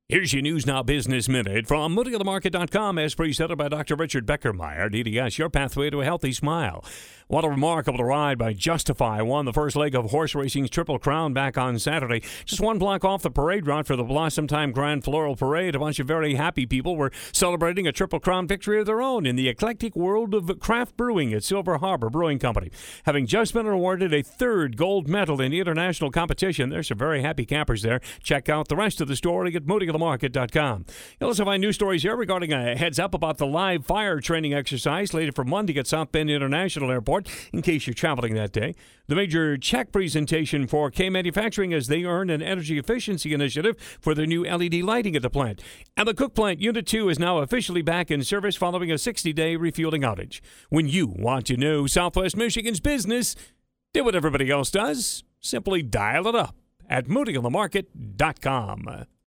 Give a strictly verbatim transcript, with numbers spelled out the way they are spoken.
Here's your News Now Business Minute from Moody On The Market dot com, as presented by Doctor Richard Beckermeyer. D D S, your pathway to a healthy smile. What a remarkable ride by Justify won the first leg of horse racing's Triple Crown back on Saturday. Just one block off the parade route for the Blossom Time Grand Floral Parade, a bunch of very happy people were celebrating a Triple Crown victory of their own in the eclectic world of craft brewing at Silver Harbor Brewing Company. Having just been awarded a third gold medal in the international competition, there's some very happy campers there. Check out the rest of the story at Moody On The Market dot com. You'll also find news stories here regarding a heads up about the live fire training exercise slated for Monday at South Bend International Airport, in case you're traveling that day. The major check presentation for K Manufacturing as they earn an energy efficiency initiative for their new L E D lighting at the plant. And the Cook Plant Unit two is now officially back in service following a sixty-day refueling outage. When you want to know Southwest Michigan's business, do what everybody else does. Simply dial it up at Moody On The Market dot com.